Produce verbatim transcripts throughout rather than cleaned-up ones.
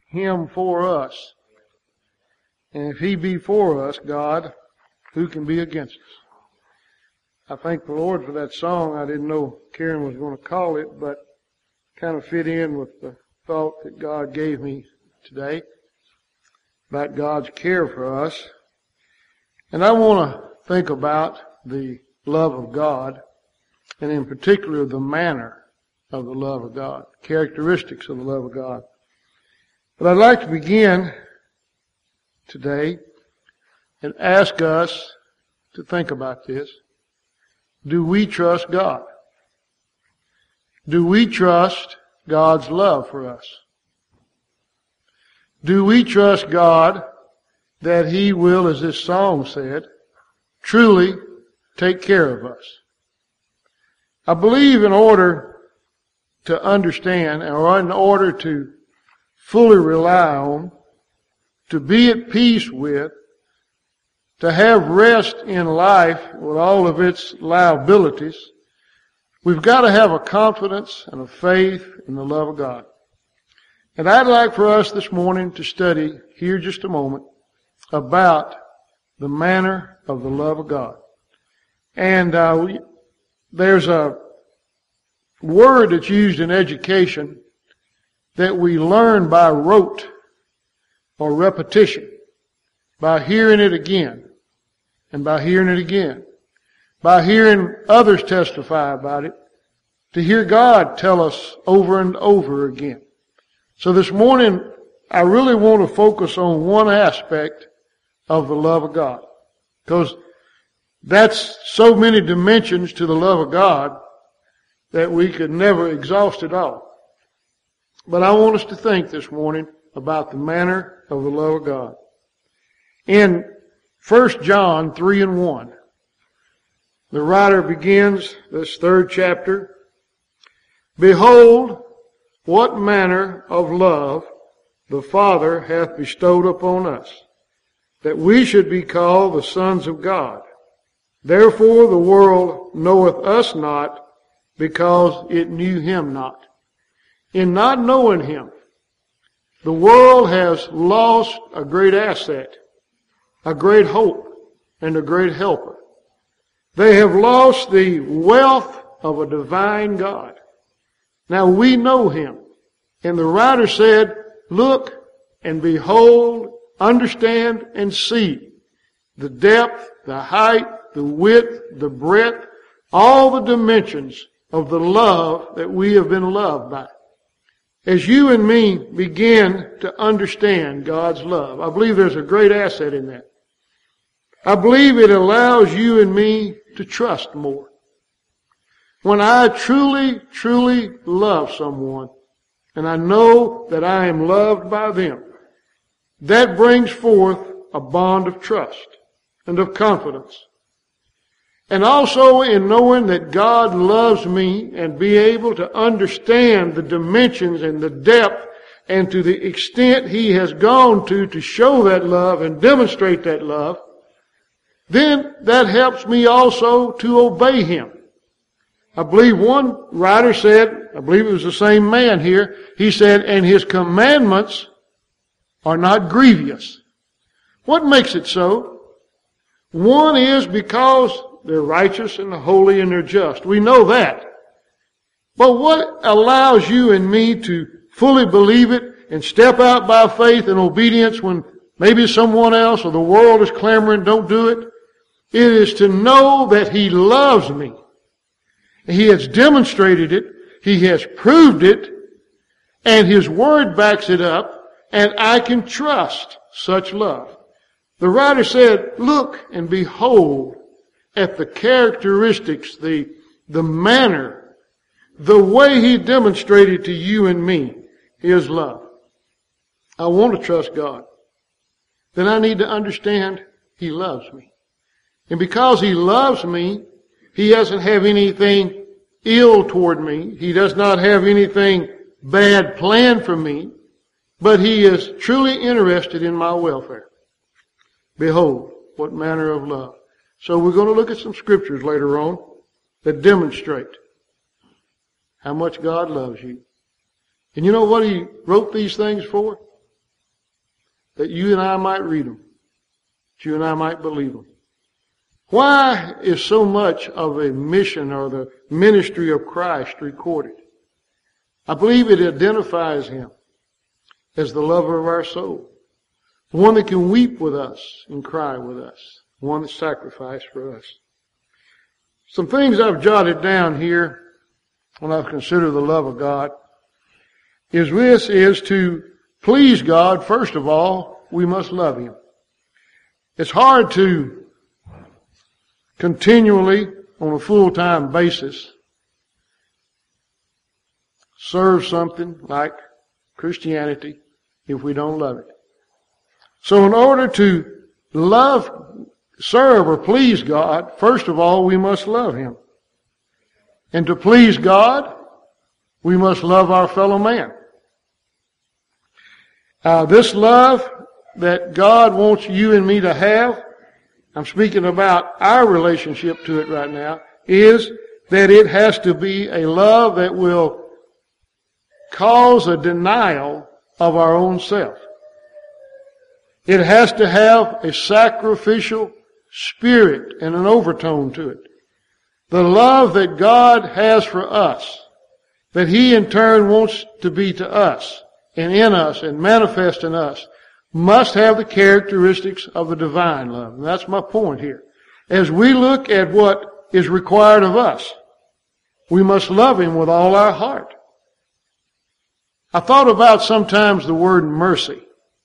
Him for us. And if He be for us, God, who can be against us? I thank the Lord for that song. I didn't know Karen was going to call it, but kind of fit in with the thought that God gave me today about God's care for us. And I want to think about the love of God, and in particular the manner of the love of God, characteristics of the love of God. But I'd like to begin today and ask us to think about this. Do we trust God? Do we trust God's love for us? Do we trust God that He will, as this song said, truly take care of us? I believe in order to understand, or in order to fully rely on, to be at peace with, to have rest in life with all of its liabilities, we've got to have a confidence and a faith in the love of God. And I'd like for us this morning to study, here just a moment, about the manner of the love of God. And uh, we, there's a word that's used in education that we learn by rote or repetition, by hearing it again, and by hearing it again, by hearing others testify about it, to hear God tell us over and over again. So this morning, I really want to focus on one aspect of the love of God, because that's so many dimensions to the love of God that we could never exhaust it all. But I want us to think this morning about the manner of the love of God. In First John three and one, the writer begins this third chapter, "Behold, what manner of love the Father hath bestowed upon us, that we should be called the sons of God. Therefore the world knoweth us not, because it knew Him not." In not knowing Him, the world has lost a great asset, a great hope, and a great helper. They have lost the wealth of a divine God. Now we know Him. And the writer said, look and behold, understand and see the depth, the height, the width, the breadth, all the dimensions of the love that we have been loved by. As you and me begin to understand God's love, I believe there's a great asset in that. I believe it allows you and me to trust more. When I truly, truly love someone, and I know that I am loved by them, that brings forth a bond of trust and of confidence. And also in knowing that God loves me and be able to understand the dimensions and the depth and to the extent He has gone to to show that love and demonstrate that love, then that helps me also to obey Him. I believe one writer said, I believe it was the same man here, he said, and His commandments are not grievous. What makes it so? One is because they're righteous and holy and they're just. We know that. But what allows you and me to fully believe it and step out by faith and obedience when maybe someone else or the world is clamoring, don't do it? It is to know that He loves me. He has demonstrated it. He has proved it. And His Word backs it up. And I can trust such love. The writer said, look and behold at the characteristics, the, the manner, the way He demonstrated to you and me His love. I want to trust God. Then I need to understand He loves me. And because He loves me, He doesn't have anything ill toward me. He does not have anything bad planned for me. But He is truly interested in my welfare. Behold, what manner of love. So we're going to look at some scriptures later on that demonstrate how much God loves you. And you know what He wrote these things for? that you and I might read them, that you and I might believe them. Why is so much of a mission or the ministry of Christ recorded? I believe it identifies him as the lover of our soul, the one that can weep with us and cry with us, the one that sacrificed for us. Some things I've jotted down here when I consider the love of God is this is to please God. First of all, we must love him. It's hard to continually, on a full-time basis, serve something like Christianity if we don't love it. So in order to love, serve, or please God, first of all, we must love him. And to please God, we must love our fellow man. Uh, this love that God wants you and me to have, I'm speaking about our relationship to it right now, is that it has to be a love that will cause a denial of our own self. It has to have a sacrificial spirit and an overtone to it. The love that God has for us, that he in turn wants to be to us and in us and manifest in us, must have the characteristics of the divine love. And that's my point here. As we look at what is required of us, we must love him with all our heart. I thought about sometimes the word mercy.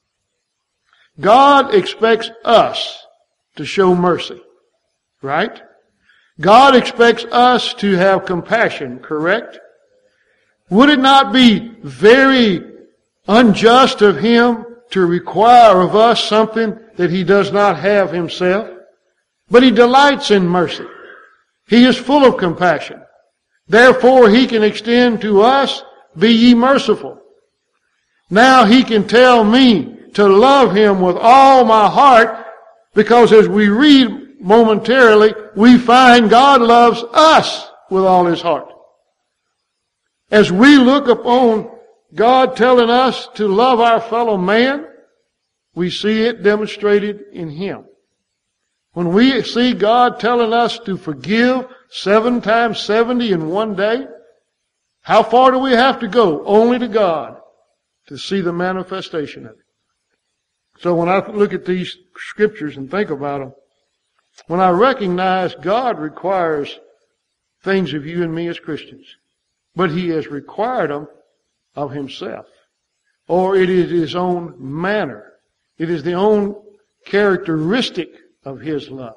God expects us to show mercy, right? God expects us to have compassion, correct? Would it not be very unjust of him to require of us something that he does not have himself? But he delights in mercy. He is full of compassion. Therefore he can extend to us, be ye merciful. Now he can tell me to love him with all my heart, because as we read momentarily, we find God loves us with all his heart. As we look upon God telling us to love our fellow man, we see it demonstrated in him. When we see God telling us to forgive seven times seventy in one day, how far do we have to go? Only to God to see the manifestation of it. So when I look at these scriptures and think about them, when I recognize God requires things of you and me as Christians, but he has required them of himself, or it is his own manner. It is the own characteristic of his love.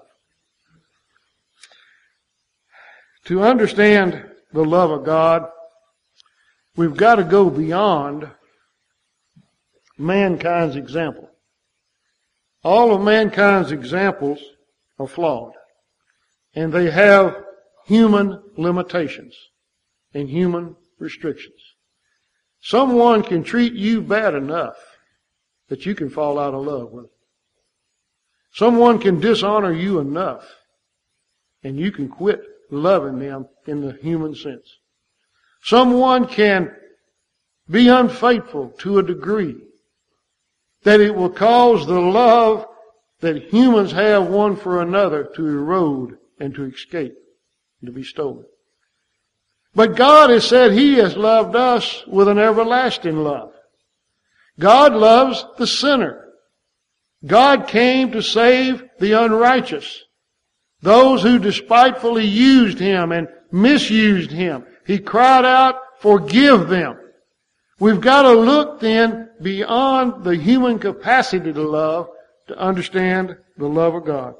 To understand the love of God, we've got to go beyond mankind's example. All of mankind's examples are flawed, and they have human limitations and human restrictions. Someone can treat you bad enough that you can fall out of love with them. Someone can dishonor you enough and you can quit loving them in the human sense. Someone can be unfaithful to a degree that it will cause the love that humans have one for another to erode and to escape, and to be stolen. But God has said he has loved us with an everlasting love. God loves the sinner. God came to save the unrighteous, those who despitefully used him and misused him. He cried out, forgive them. We've got to look then beyond the human capacity to love to understand the love of God.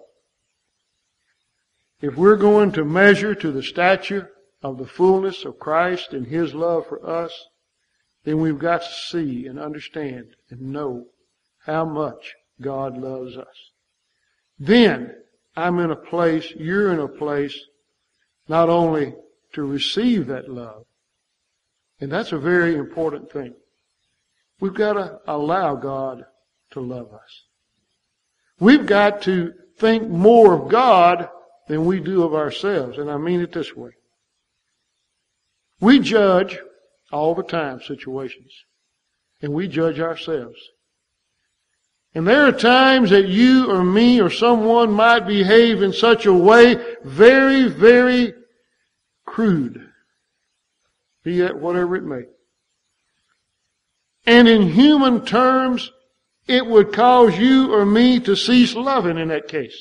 If we're going to measure to the stature of the fullness of Christ and his love for us, then we've got to see and understand and know how much God loves us. Then I'm in a place, you're in a place, not only to receive that love, and that's a very important thing. We've got to allow God to love us. We've got to think more of God than we do of ourselves, and I mean it this way. We judge all the time situations, and we judge ourselves. And there are times that you or me or someone might behave in such a way, very, very crude, be that whatever it may. And in human terms, it would cause you or me to cease loving in that case.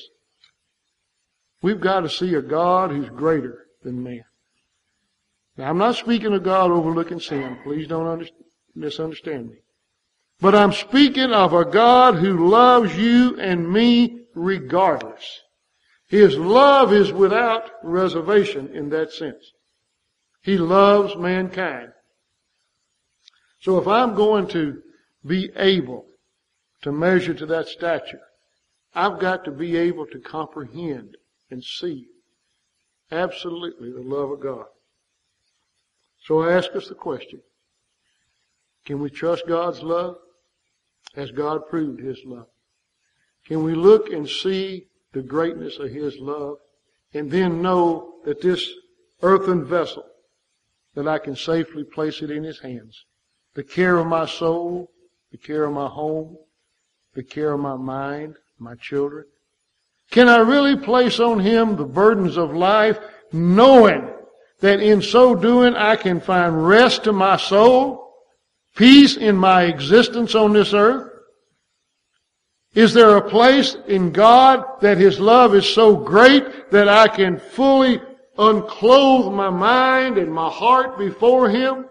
We've got to see a God who's greater than man. Now, I'm not speaking of God overlooking sin. Please don't under- misunderstand me. But I'm speaking of a God who loves you and me regardless. His love is without reservation in that sense. He loves mankind. So if I'm going to be able to measure to that stature, I've got to be able to comprehend and see absolutely the love of God. So I ask us the question, can we trust God's love? Has God proved His love? Can we look and see the greatness of His love and then know that this earthen vessel, that I can safely place it in His hands? The care of my soul, the care of my home, the care of my mind, my children. Can I really place on Him the burdens of life, knowing that in so doing I can find rest to my soul, peace in my existence on this earth? Is there a place in God that His love is so great that I can fully unclothe my mind and my heart before Him?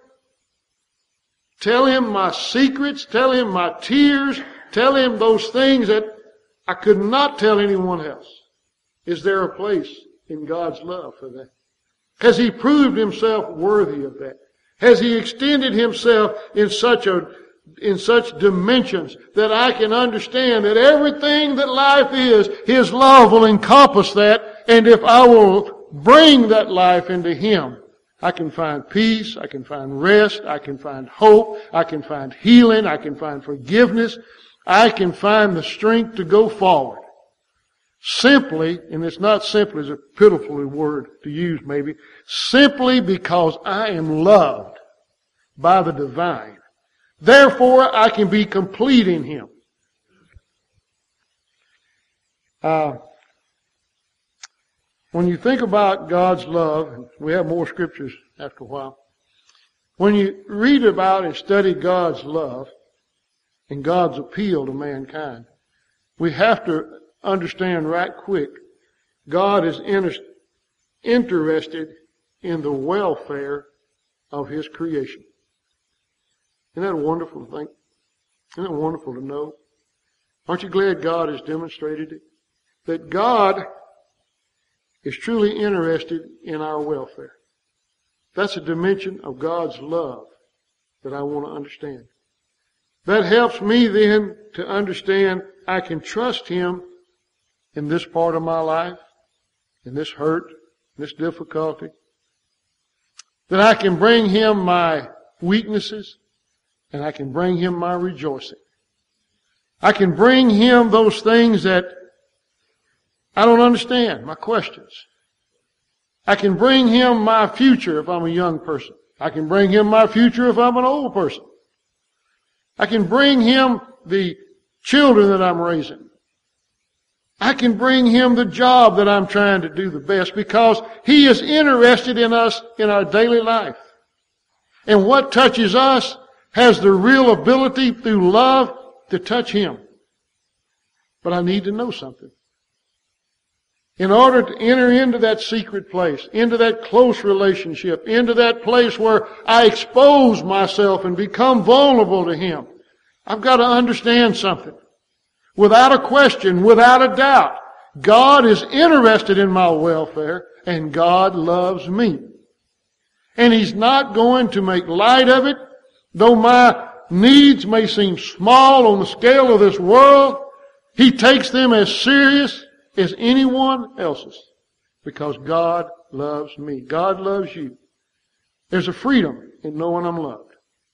Tell Him my secrets, tell Him my tears, tell Him those things that I could not tell anyone else. Is there a place in God's love for that? Has He proved Himself worthy of that? Has He extended Himself in such a, in such dimensions that I can understand that everything that life is, His love will encompass that, and if I will bring that life into Him, I can find peace, I can find rest, I can find hope, I can find healing, I can find forgiveness, I can find the strength to go forward. Simply, and it's not simply as a pitiful word to use maybe, simply because I am loved by the divine. Therefore, I can be complete in Him. Uh, when you think about God's love, we have more scriptures after a while. When you read about and study God's love and God's appeal to mankind, we have to understand right quick, God is inter- interested in the welfare of His creation. Isn't that wonderful to think? Isn't that wonderful to know? Aren't you glad God has demonstrated it? That God is truly interested in our welfare. That's a dimension of God's love that I want to understand. That helps me then to understand I can trust Him in this part of my life, in this hurt, this difficulty. That I can bring Him my weaknesses, and I can bring Him my rejoicing. I can bring Him those things that I don't understand, my questions. I can bring Him my future if I'm a young person. I can bring Him my future if I'm an old person. I can bring Him the children that I'm raising. I can bring Him the job that I'm trying to do the best because He is interested in us in our daily life. And what touches us has the real ability through love to touch Him. But I need to know something. In order to enter into that secret place, into that close relationship, into that place where I expose myself and become vulnerable to Him, I've got to understand something. Without a question, without a doubt, God is interested in my welfare and God loves me. And He's not going to make light of it, though my needs may seem small on the scale of this world. He takes them as serious as anyone else's because God loves me. God loves you. There's a freedom in knowing I'm loved.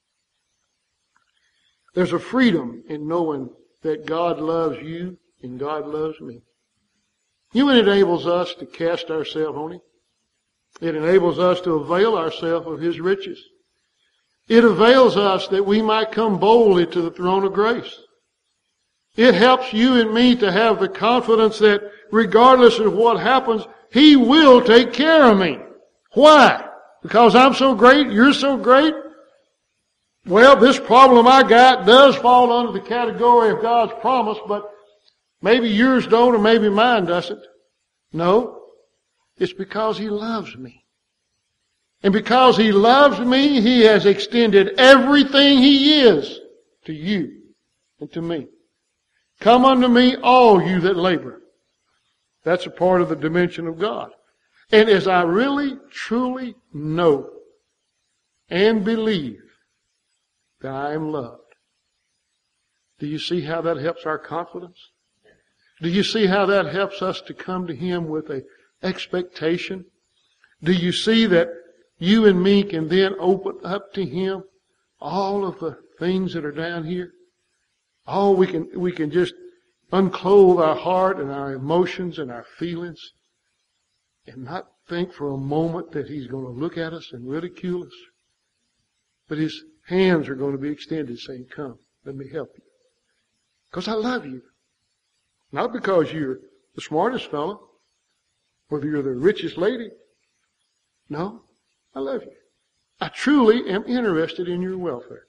There's a freedom in knowing that God loves you and God loves me. You know, it enables us to cast ourselves on Him. It enables us to avail ourselves of His riches. It avails us that we might come boldly to the throne of grace. It helps you and me to have the confidence that regardless of what happens, He will take care of me. Why? Because I'm so great, you're so great? Well, this problem I got does fall under the category of God's promise, but maybe yours don't or maybe mine doesn't. No. It's because He loves me. And because He loves me, He has extended everything He is to you and to me. Come unto me, all you that labor. That's a part of the dimension of God. And as I really, truly know and believe that I am loved, do you see how that helps our confidence? Do you see how that helps us to come to Him with an expectation? Do you see that you and me can then open up to Him all of the things that are down here? Oh, we can, we can just unclothe our heart and our emotions and our feelings and not think for a moment that He's going to look at us and ridicule us. But His hands are going to be extended saying, come, let me help you. Because I love you. Not because you're the smartest fellow, whether you're the richest lady. No, I love you. I truly am interested in your welfare.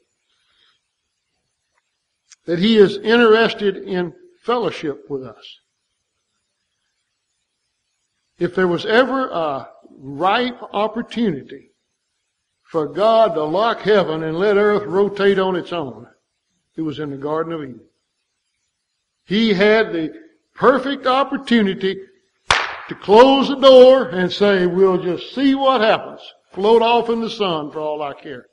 That He is interested in fellowship with us. If there was ever a ripe opportunity for God to lock heaven and let earth rotate on its own, it was in the Garden of Eden. He had the perfect opportunity to close the door and say, we'll just see what happens. Float off in the sun for all I care.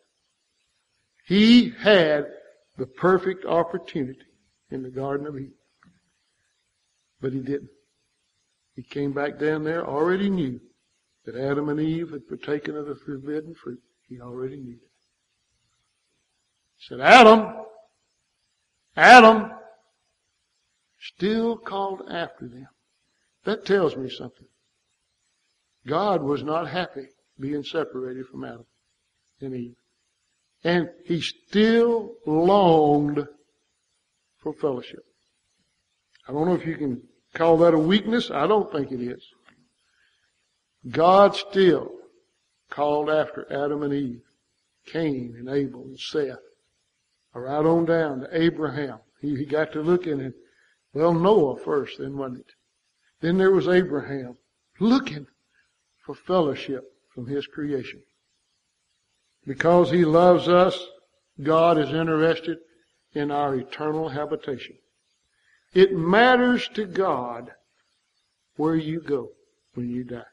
He had the perfect opportunity in the Garden of Eden. But He didn't. He came back down there, already knew that Adam and Eve had partaken of the forbidden fruit. He already knew it. He said, Adam, Adam, still called after them. That tells me something. God was not happy being separated from Adam and Eve. And He still longed for fellowship. I don't know if you can call that a weakness. I don't think it is. God still called after Adam and Eve, Cain and Abel and Seth, right on down to Abraham. He, he got to looking at, well, Noah first, then wasn't it? Then there was Abraham looking for fellowship from his creation. Because He loves us, God is interested in our eternal habitation. It matters to God where you go when you die.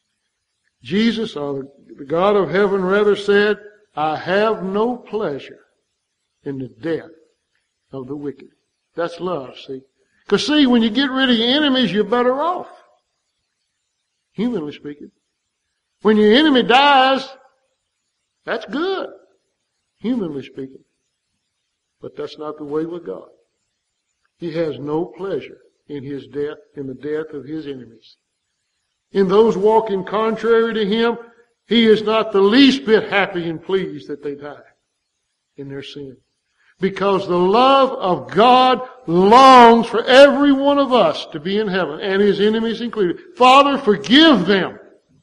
Jesus, or the God of heaven rather, said, I have no pleasure in the death of the wicked. That's love, see. Because see, when you get rid of your enemies, you're better off. Humanly speaking. When your enemy dies, that's good. Humanly speaking. But that's not the way with God. He has no pleasure in His death, in the death of His enemies. In those walking contrary to Him, He is not the least bit happy and pleased that they die in their sin. Because the love of God longs for every one of us to be in heaven, and His enemies included. Father, forgive them.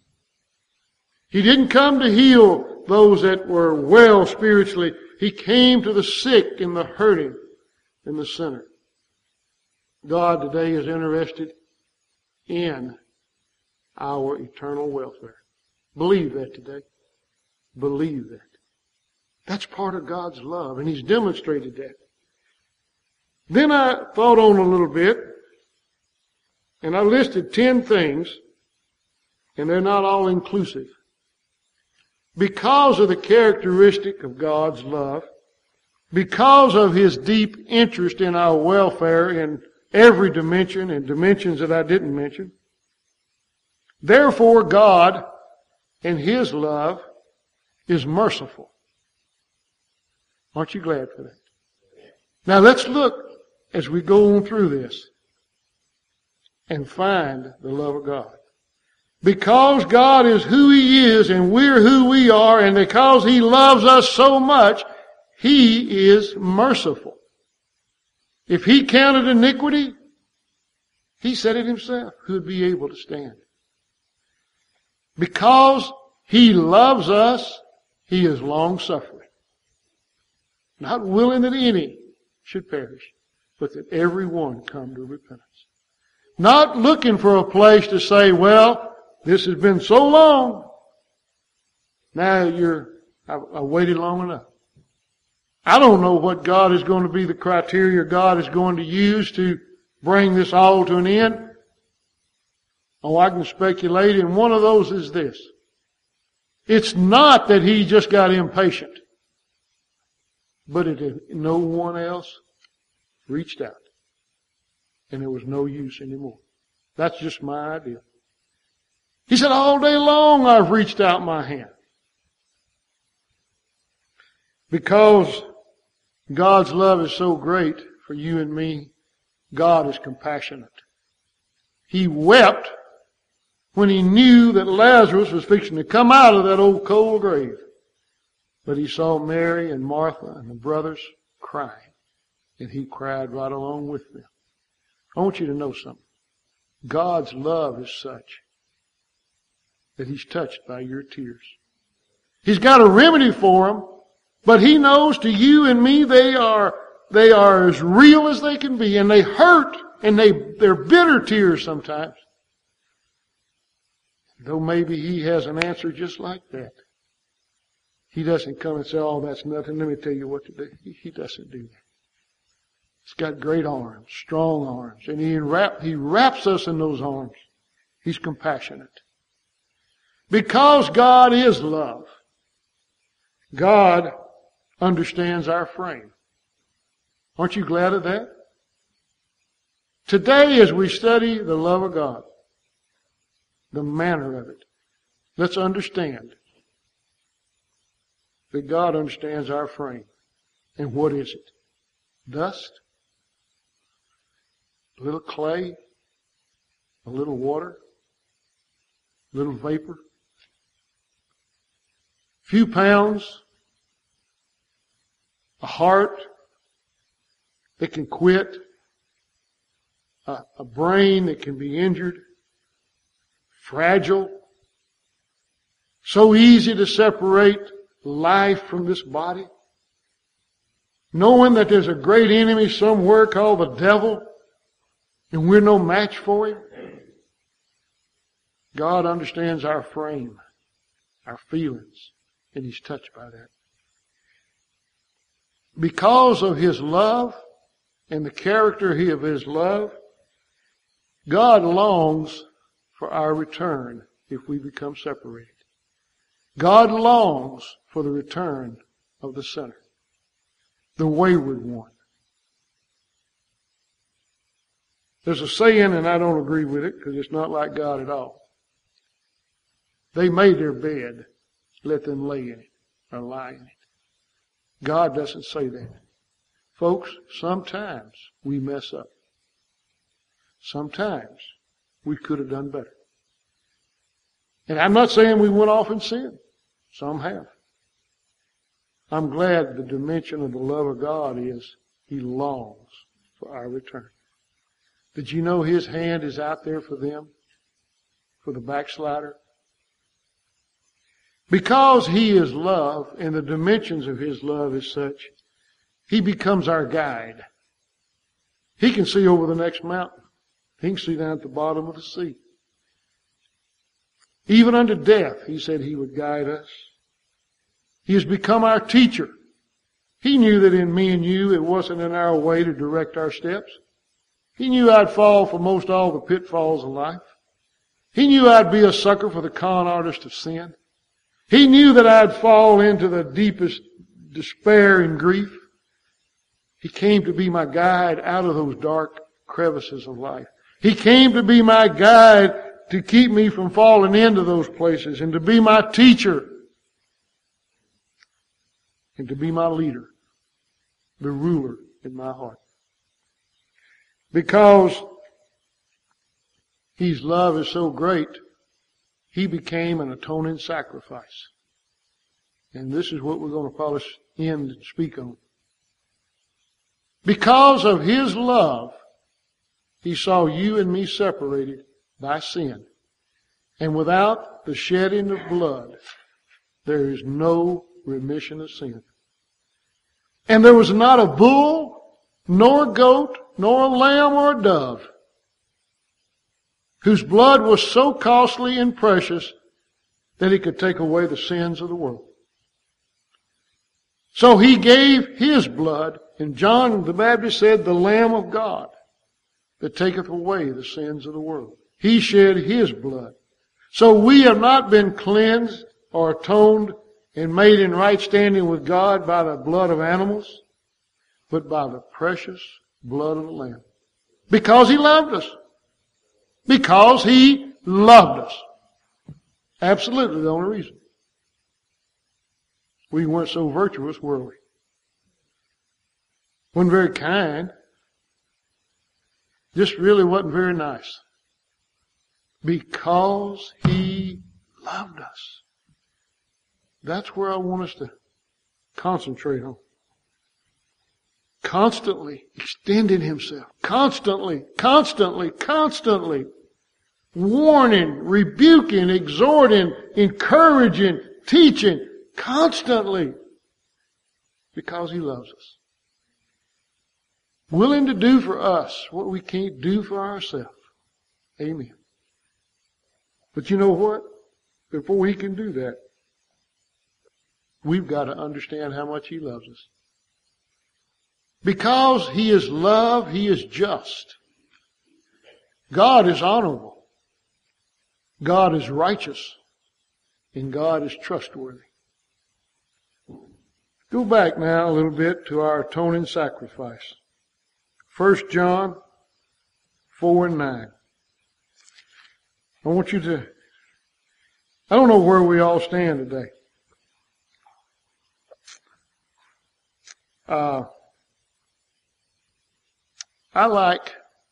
He didn't come to heal those that were well spiritually. He came to the sick and the hurting and the sinner. God today is interested in our eternal welfare. Believe that today. Believe that. That's part of God's love, and He's demonstrated that. Then I thought on a little bit, and I listed ten things, and they're not all inclusive. Because of the characteristic of God's love, because of His deep interest in our welfare in every dimension and dimensions that I didn't mention, therefore God, in His love, is merciful. Aren't you glad for that? Now let's look as we go on through this and find the love of God. Because God is who He is and we're who we are, and because He loves us so much, He is merciful. If he counted iniquity, he said it himself, who would be able to stand. Because he loves us, he is long-suffering, not willing that any should perish, but that every one come to repentance. Not looking for a place to say, well, this has been so long. Now you're, I, I waited long enough. I don't know what God is going to be the criteria God is going to use to bring this all to an end. Oh, I can speculate, and one of those is this. It's not that he just got impatient, but it, no one else reached out. And there was no use anymore. That's just my idea. He said, all day long I've reached out my hand. Because God's love is so great for you and me, God is compassionate. He wept when he knew that Lazarus was fixing to come out of that old cold grave. But he saw Mary and Martha and the brothers crying, and he cried right along with them. I want you to know something. God's love is such that he's touched by your tears. He's got a remedy for them, but he knows to you and me they are they are as real as they can be, and they hurt, and they they're bitter tears sometimes. Though maybe he has an answer just like that. He doesn't come and say, oh, that's nothing, let me tell you what to do. He, he doesn't do that. He's got great arms, strong arms, and he, wrap, he wraps us in those arms. He's compassionate. Because God is love, God understands our frame. Aren't you glad of that? Today, as we study the love of God, the manner of it, let's understand that God understands our frame. And what is it? Dust? A little clay? A little water? A little vapor? A few pounds? A heart that can quit? A, a brain that can be injured? Fragile? So easy to separate life from this body? Knowing that there's a great enemy somewhere called the devil, and we're no match for him? God understands our frame, our feelings, and he's touched by that. Because of his love and the character of his love, God longs for our return if we become separated. God longs for the return of the sinner, the wayward one. There's a saying, and I don't agree with it because it's not like God at all. They made their bed, let them lay in it or lie in it. God doesn't say that. Folks, sometimes we mess up. Sometimes we could have done better. And I'm not saying we went off and sinned. Some have. I'm glad the dimension of the love of God is he longs for our return. Did you know his hand is out there for them? For the backslider? Because he is love and the dimensions of his love is such, he becomes our guide. He can see over the next mountain. He can see down at the bottom of the sea. Even unto death, he said he would guide us. He has become our teacher. He knew that in me and you, it wasn't in our way to direct our steps. He knew I'd fall for most all the pitfalls of life. He knew I'd be a sucker for the con artist of sin. He knew that I'd fall into the deepest despair and grief. He came to be my guide out of those dark crevices of life. He came to be my guide to keep me from falling into those places and to be my teacher and to be my leader, the ruler in my heart. Because his love is so great, he became an atoning sacrifice. And this is what we're going to probably end and speak on. Because of His love, He saw you and me separated by sin. And without the shedding of blood, there is no remission of sin. And there was not a bull, nor a goat, nor a lamb or a dove, whose blood was so costly and precious that He could take away the sins of the world. So He gave His blood, and John the Baptist said, the Lamb of God that taketh away the sins of the world. He shed His blood. So we have not been cleansed or atoned and made in right standing with God by the blood of animals, but by the precious blood of the Lamb. Because He loved us. Because He loved us. Absolutely the only reason. We weren't so virtuous, were we? Wasn't very kind. Just really wasn't very nice. Because He loved us. That's where I want us to concentrate on. Constantly extending Himself. Constantly, constantly, constantly warning, rebuking, exhorting, encouraging, teaching. Constantly. Because He loves us. Willing to do for us what we can't do for ourselves. Amen. But you know what? Before He can do that, we've got to understand how much He loves us. Because He is love, He is just. God is honorable. God is righteous. And God is trustworthy. Go back now a little bit to our atoning sacrifice. First John four and nine. I want you to, I don't know where we all stand today. Uh, I like,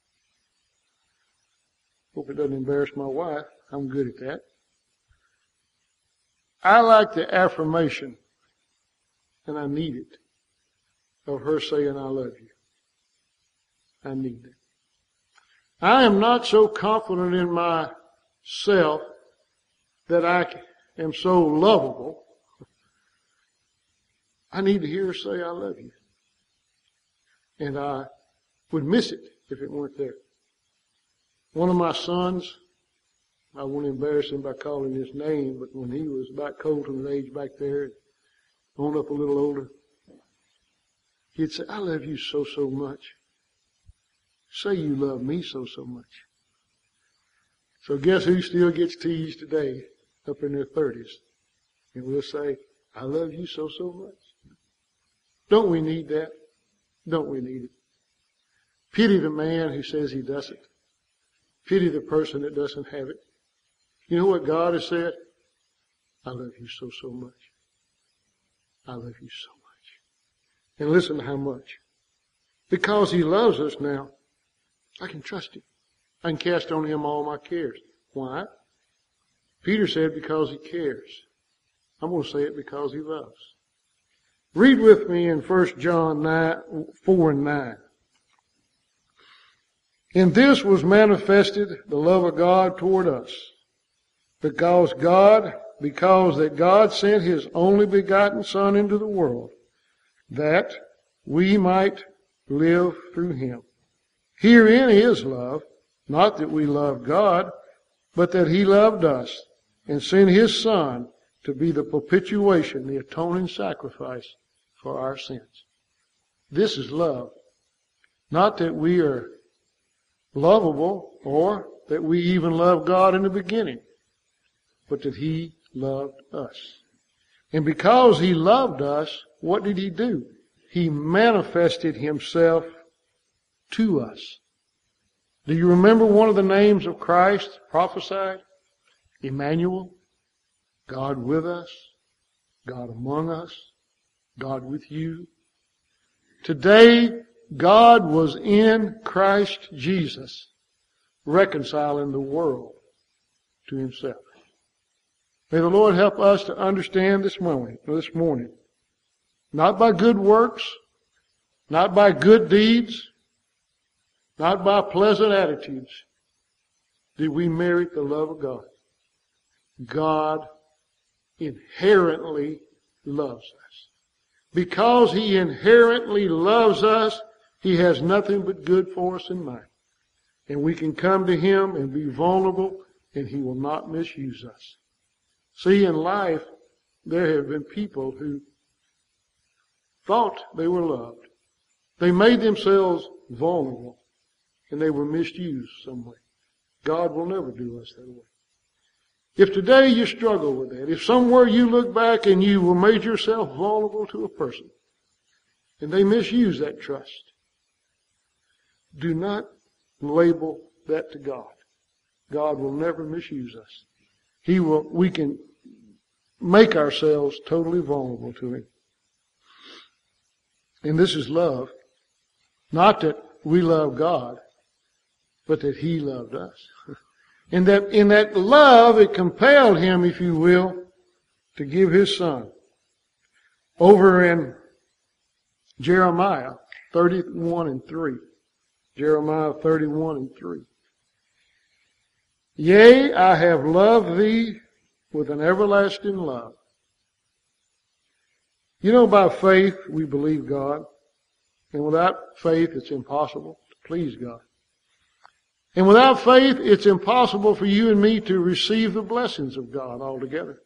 hope it doesn't embarrass my wife, I'm good at that. I like the affirmation, and I need it, of her saying, I love you. I need it. I am not so confident in myself that I am so lovable. I need to hear her say, I love you. And I would miss it if it weren't there. One of my sons, I won't embarrass him by calling his name, but when he was about Colton's age back there, on up a little older, he'd say, I love you so, so much. Say you love me so, so much. So guess who still gets teased today up in their thirties? And we'll say, I love you so, so much. Don't we need that? Don't we need it? Pity the man who says he doesn't. Pity the person that doesn't have it. You know what God has said? I love you so, so much. I love you so much. And listen to how much. Because He loves us now, I can trust Him. I can cast on Him all my cares. Why? Peter said because He cares. I'm going to say it because He loves. Read with me in First John nine, four and nine. In this was manifested the love of God toward us. Because God, because that God sent His only begotten Son into the world, that we might live through Him. Herein is love, not that we loved God, but that He loved us and sent His Son to be the propitiation, the atoning sacrifice for our sins. This is love. Not that we are lovable or that we even loved God in the beginning, but that He loved us. And because He loved us, what did He do? He manifested Himself to us. Do you remember one of the names of Christ prophesied? Emmanuel, God with us, God among us, God with you. Today, God was in Christ Jesus, reconciling the world to Himself. May the Lord help us to understand this morning, this morning, not by good works, not by good deeds, not by pleasant attitudes, did we merit the love of God. God inherently loves us. Because He inherently loves us, He has nothing but good for us in mind. And we can come to Him and be vulnerable, and He will not misuse us. See, in life, there have been people who thought they were loved. They made themselves vulnerable, and they were misused some way. God will never do us that way. If today you struggle with that, if somewhere you look back and you will made yourself vulnerable to a person, and they misuse that trust, do not label that to God. God will never misuse us. He will, we can make ourselves totally vulnerable to Him. And this is love. Not that we love God, but that He loved us. And that in that love, it compelled Him, if you will, to give His Son. Over in Jeremiah thirty-one and three. Jeremiah thirty-one and three. Yea, I have loved thee with an everlasting love. You know, by faith we believe God. And without faith it's impossible to please God. And without faith it's impossible for you and me to receive the blessings of God altogether.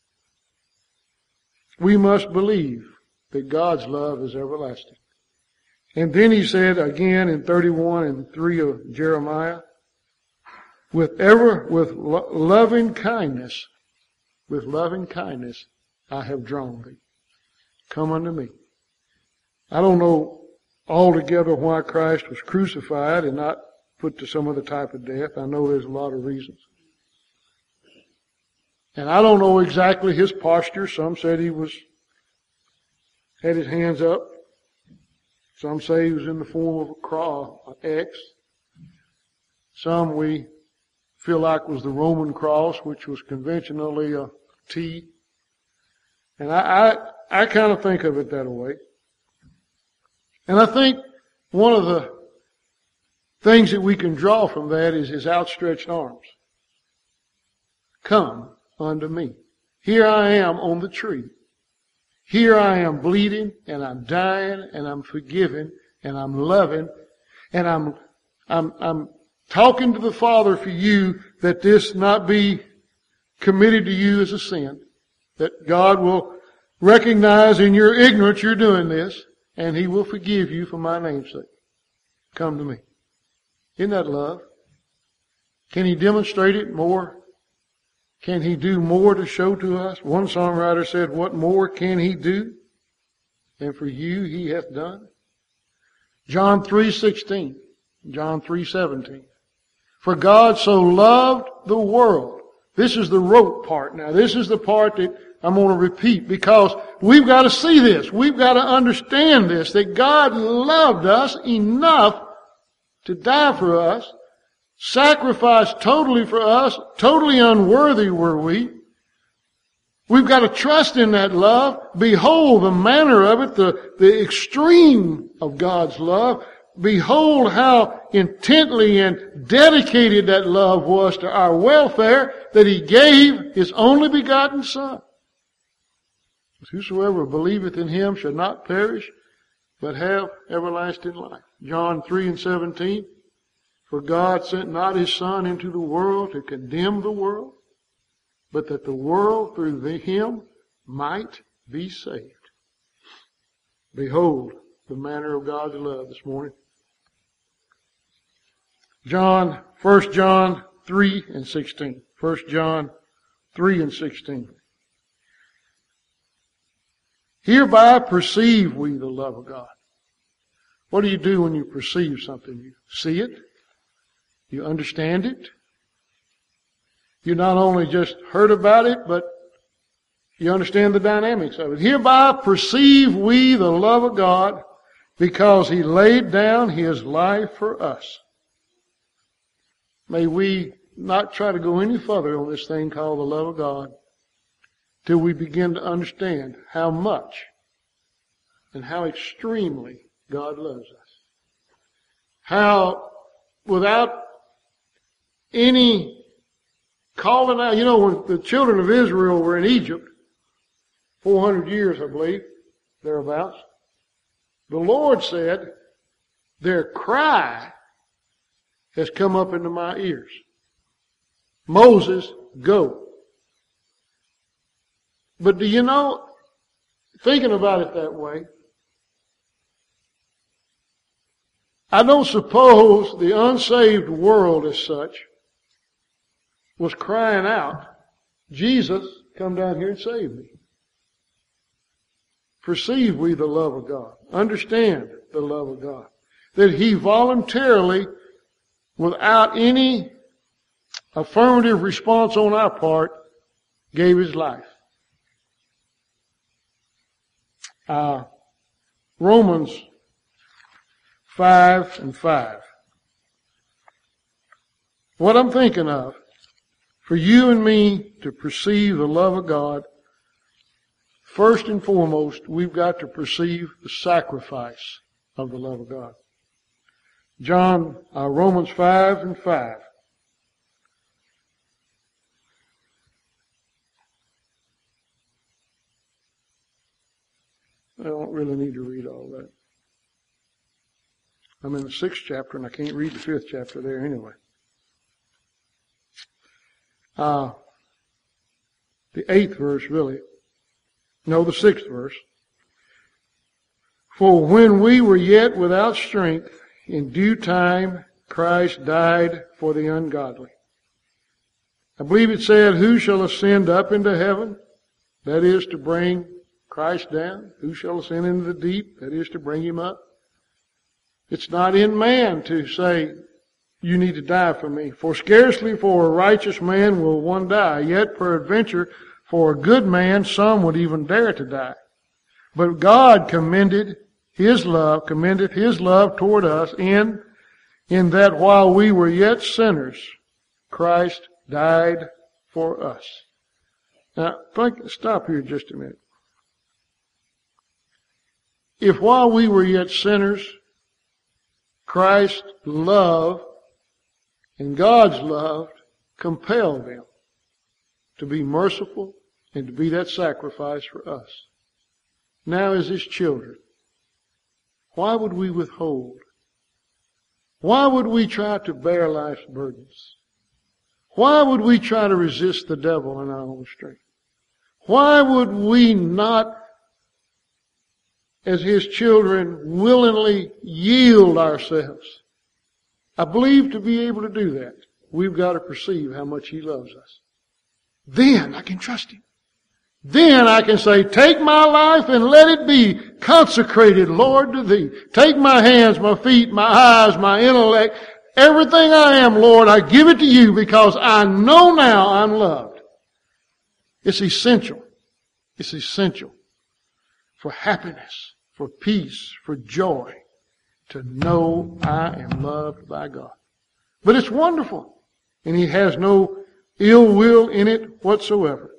We must believe that God's love is everlasting. And then He said again in thirty-one and three of Jeremiah, with ever, with lo- loving kindness, with loving kindness I have drawn thee. Come unto me. I don't know altogether why Christ was crucified and not put to some other type of death. I know there's a lot of reasons. And I don't know exactly His posture. Some said He was, had His hands up. Some say He was in the form of a cross, an X. Some we feel like was the Roman cross, which was conventionally a T. And I, I, I kind of think of it that way. And I think one of the things that we can draw from that is His outstretched arms. Come unto me. Here I am on the tree. Here I am bleeding, and I'm dying, and I'm forgiving, and I'm loving, and I'm, I'm, I'm talking to the Father for you that this not be committed to you as a sin. That God will recognize in your ignorance you're doing this, and He will forgive you for my name's sake. Come to me. Isn't that love? Can He demonstrate it more? Can He do more to show to us? One songwriter said, what more can He do than for you He hath done? John three sixteen, John three seventeen. For God so loved the world. This is the rote part now. This is the part that I'm going to repeat because we've got to see this. We've got to understand this, that God loved us enough to die for us, sacrificed totally for us, totally unworthy were we. We've got to trust in that love. Behold the manner of it, the, the extreme of God's love. Behold how intently and dedicated that love was to our welfare that He gave His only begotten Son. Whosoever believeth in Him shall not perish, but have everlasting life. John three and seventeen. For God sent not His Son into the world to condemn the world, but that the world through Him might be saved. Behold the manner of God's love this morning. John, First John three and sixteen. First John three and sixteen. Hereby perceive we the love of God. What do you do when you perceive something? You see it. You understand it. You not only just heard about it, but you understand the dynamics of it. Hereby perceive we the love of God because He laid down His life for us. May we not try to go any further on this thing called the love of God till we begin to understand how much and how extremely God loves us. How, without any calling out, you know, when the children of Israel were in Egypt, four hundred years, I believe, thereabouts, the Lord said, their cry has come up into my ears. Moses, go. But do you know, thinking about it that way, I don't suppose the unsaved world as such was crying out, Jesus, come down here and save me. Perceive we the love of God. Understand the love of God. That He voluntarily, without any affirmative response on our part, gave His life. Uh, Romans five and five. What I'm thinking of, for you and me to perceive the love of God, first and foremost, we've got to perceive the sacrifice of the love of God. John, uh, Romans five and five. I don't really need to read all that. I'm in the sixth chapter and I can't read the fifth chapter there anyway. Uh, the eighth verse, really. No, the sixth verse. For when we were yet without strength, in due time Christ died for the ungodly. I believe it said, who shall ascend up into heaven? That is to bring Christ down. Who shall ascend into the deep? That is to bring Him up. It's not in man to say, you need to die for me. For scarcely for a righteous man will one die, yet peradventure for a good man some would even dare to die. But God commended His love, commended His love toward us in, in that while we were yet sinners, Christ died for us. Now, think, stop here just a minute. If while we were yet sinners, Christ's love and God's love compelled them to be merciful and to be that sacrifice for us. Now as His children, why would we withhold? Why would we try to bear life's burdens? Why would we try to resist the devil in our own strength? Why would we not, as His children, willingly yield ourselves? I believe to be able to do that, we've got to perceive how much He loves us. Then I can trust Him. Then I can say, take my life and let it be consecrated, Lord, to Thee. Take my hands, my feet, my eyes, my intellect, everything I am, Lord, I give it to You because I know now I'm loved. It's essential. It's essential for happiness, for peace, for joy, to know I am loved by God. But it's wonderful, and He has no ill will in it whatsoever.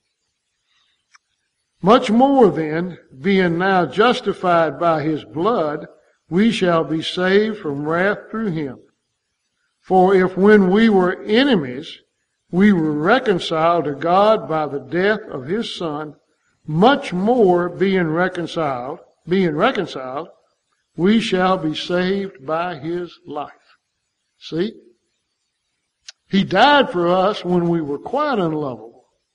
Much more then, being now justified by His blood, we shall be saved from wrath through Him. For if when we were enemies, we were reconciled to God by the death of His Son, much more being reconciled, being reconciled, we shall be saved by His life. See? He died for us when we were quite unlovable.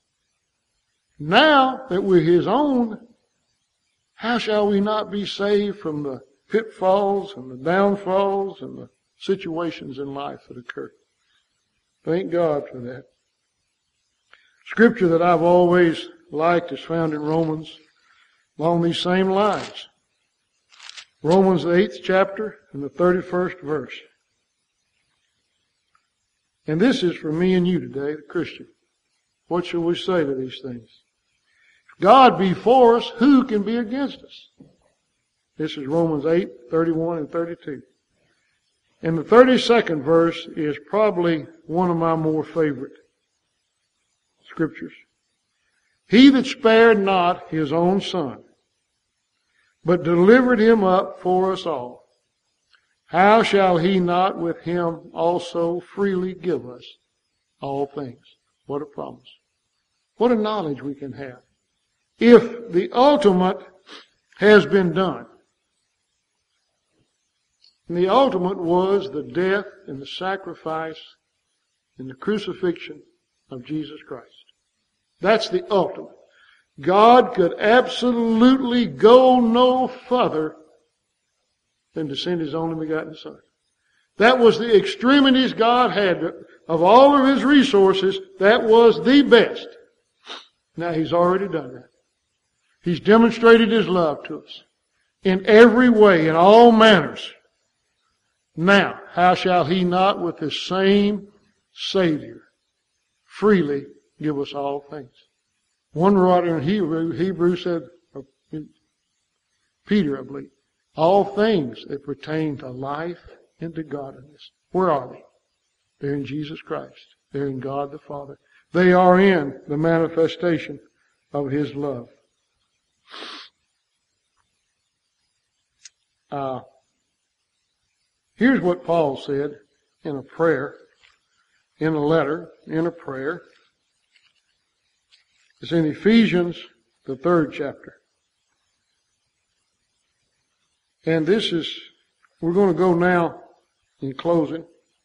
Now that we're His own, how shall we not be saved from the pitfalls and the downfalls and the situations in life that occur? Thank God for that. Scripture that I've always liked is found in Romans along these same lines. Romans the eighth chapter and the thirty-first verse. And this is for me and you today, the Christian. What shall we say to these things? If God be for us, who can be against us? This is Romans eight, thirty-one and thirty-two. And the thirty-second verse is probably one of my more favorite scriptures. He that spared not His own Son, but delivered him up for us all, how shall he not with him also freely give us all things? What a promise. What a knowledge we can have. If the ultimate has been done, and the ultimate was the death and the sacrifice and the crucifixion of Jesus Christ. That's the ultimate. God could absolutely go no further than to send His only begotten Son. That was the extremities God had. Of all of His resources, that was the best. Now He's already done that. He's demonstrated His love to us in every way, in all manners. Now, how shall He not with His same Savior freely give us all things? One writer in Hebrew, Hebrew said, or Peter, I believe, all things that pertain to life and to godliness. Where are they? They're in Jesus Christ. They're in God the Father. They are in the manifestation of His love. Uh, here's what Paul said in a prayer, in a letter, in a prayer. It's in Ephesians, the third chapter. And this is, we're going to go now in closing.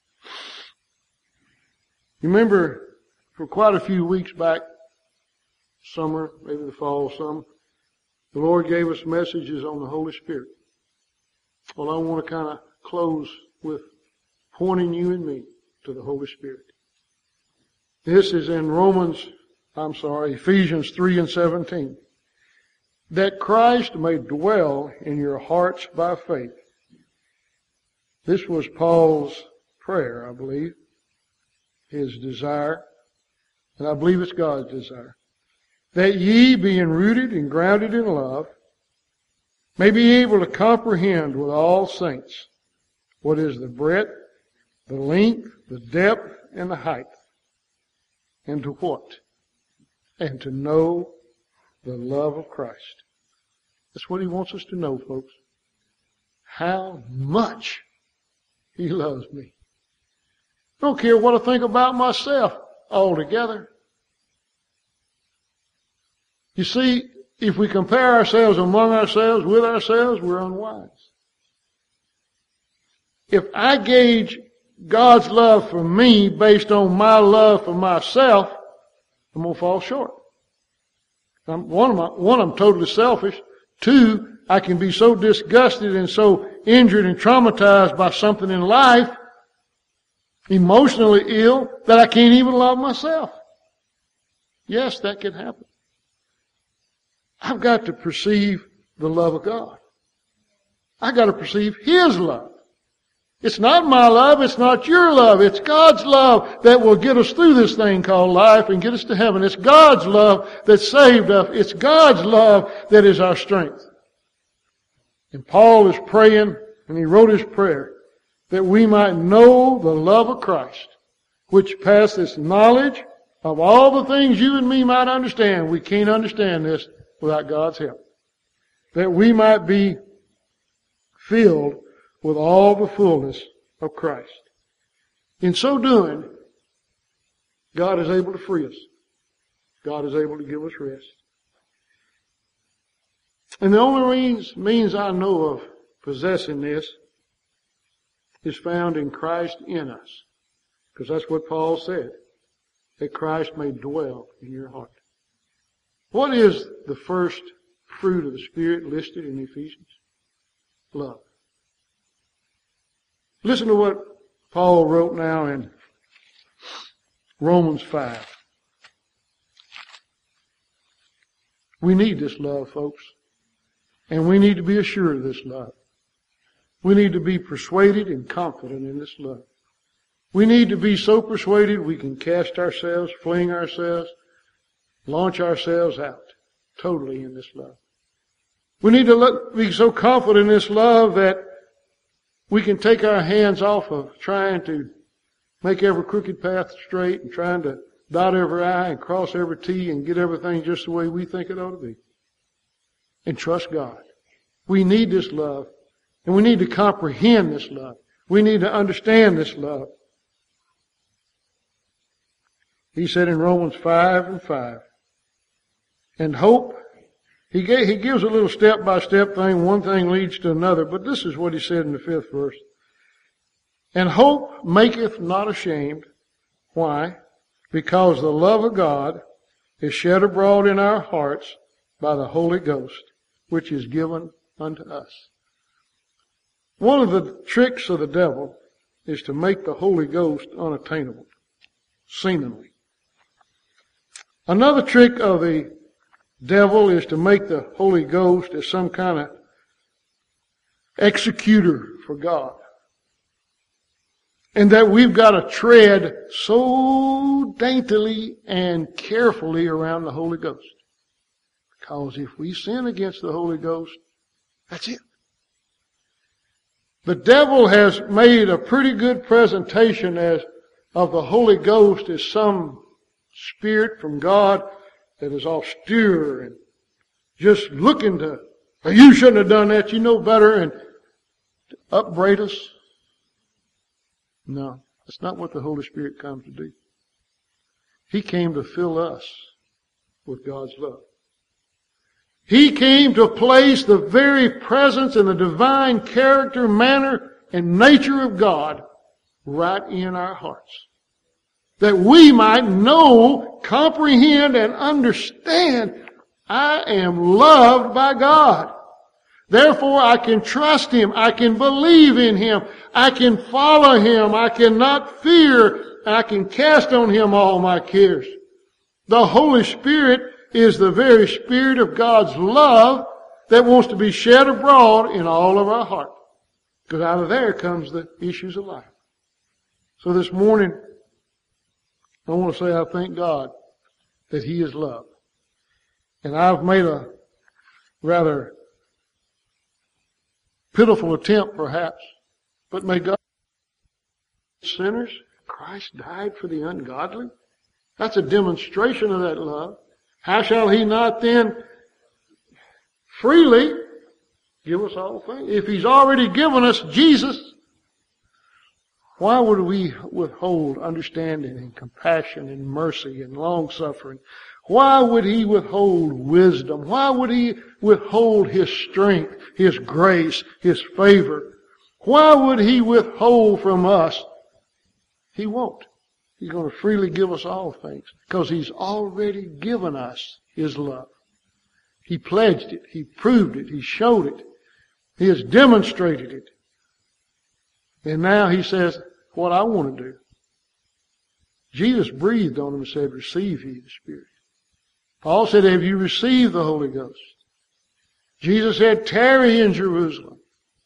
You remember, for quite a few weeks back, summer, maybe the fall, summer, the Lord gave us messages on the Holy Spirit. Well, I want to kind of close with pointing you and me to the Holy Spirit. This is in Romans, I'm sorry, Ephesians three and seventeen. That Christ may dwell in your hearts by faith. This was Paul's prayer, I believe. His desire. And I believe it's God's desire. That ye, being rooted and grounded in love, may be able to comprehend with all saints what is the breadth, the length, the depth, and the height. And to what? And to know the love of Christ. That's what He wants us to know, folks. How much He loves me. I don't care what I think about myself altogether. You see, if we compare ourselves among ourselves, with ourselves, we're unwise. If I gauge God's love for me based on my love for myself, I'm going to fall short. I'm, one, of my, one, I'm totally selfish. Two, I can be so disgusted and so injured and traumatized by something in life, emotionally ill, that I can't even love myself. Yes, that can happen. I've got to perceive the love of God. I've got to perceive His love. It's not my love, it's not your love, it's God's love that will get us through this thing called life and get us to heaven. It's God's love that saved us. It's God's love that is our strength. And Paul is praying, and he wrote his prayer, that we might know the love of Christ, which passeth knowledge of all the things you and me might understand. We can't understand this without God's help. That we might be filled with all the fullness of Christ. In so doing, God is able to free us. God is able to give us rest. And the only means, means I know of possessing this is found in Christ in us. Because that's what Paul said. That Christ may dwell in your heart. What is the first fruit of the Spirit listed in Ephesians? Love. Listen to what Paul wrote now in Romans five. We need this love, folks. And we need to be assured of this love. We need to be persuaded and confident in this love. We need to be so persuaded we can cast ourselves, fling ourselves, launch ourselves out totally in this love. We need to let, be so confident in this love that we can take our hands off of trying to make every crooked path straight and trying to dot every I and cross every T and get everything just the way we think it ought to be. And trust God. We need this love. And we need to comprehend this love. We need to understand this love. He said in Romans five and five, and hope, he, gave, he gives a little step-by-step thing. One thing leads to another. But this is what he said in the fifth verse. And hope maketh not ashamed. Why? Because the love of God is shed abroad in our hearts by the Holy Ghost, which is given unto us. One of the tricks of the devil is to make the Holy Ghost unattainable, seemingly. Another trick of the devil is to make the Holy Ghost as some kind of executor for God. And that we've got to tread so daintily and carefully around the Holy Ghost. Because if we sin against the Holy Ghost, that's it. The devil has made a pretty good presentation as of the Holy Ghost as some spirit from God that is austere and just looking to, oh, you shouldn't have done that, you know better, and upbraid us. No, that's not what the Holy Spirit comes to do. He came to fill us with God's love. He came to place the very presence and the divine character, manner, and nature of God right in our hearts. That we might know, comprehend, and understand, I am loved by God. Therefore, I can trust Him. I can believe in Him. I can follow Him. I cannot fear. I can cast on Him all my cares. The Holy Spirit is the very Spirit of God's love that wants to be shed abroad in all of our heart. Because out of there comes the issues of life. So this morning, I want to say I thank God that He is love. And I've made a rather pitiful attempt, perhaps, but may God, sinners, Christ died for the ungodly. That's a demonstration of that love. How shall He not then freely give us all things? If He's already given us Jesus, why would we withhold understanding and compassion and mercy and long-suffering? Why would He withhold wisdom? Why would He withhold His strength, His grace, His favor? Why would He withhold from us? He won't. He's going to freely give us all things because He's already given us His love. He pledged it. He proved it. He showed it. He has demonstrated it. And now He says, what I want to do. Jesus breathed on him and said, receive ye the Spirit. Paul said, have you received the Holy Ghost? Jesus said, tarry in Jerusalem.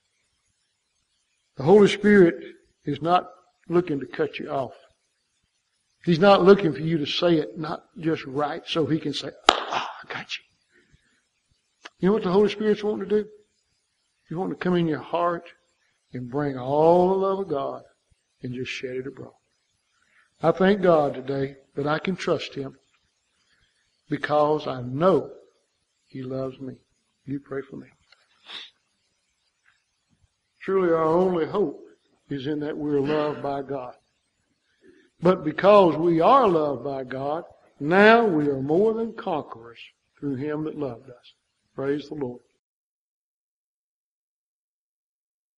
The Holy Spirit is not looking to cut you off. He's not looking for you to say it not just right so He can say, ah, oh, I got you. You know what the Holy Spirit's wanting to do? He's wanting to come in your heart and bring all the love of God and just shed it abroad. I thank God today that I can trust Him because I know He loves me. You pray for me. Truly our only hope is in that we're loved by God. But because we are loved by God, now we are more than conquerors through Him that loved us. Praise the Lord.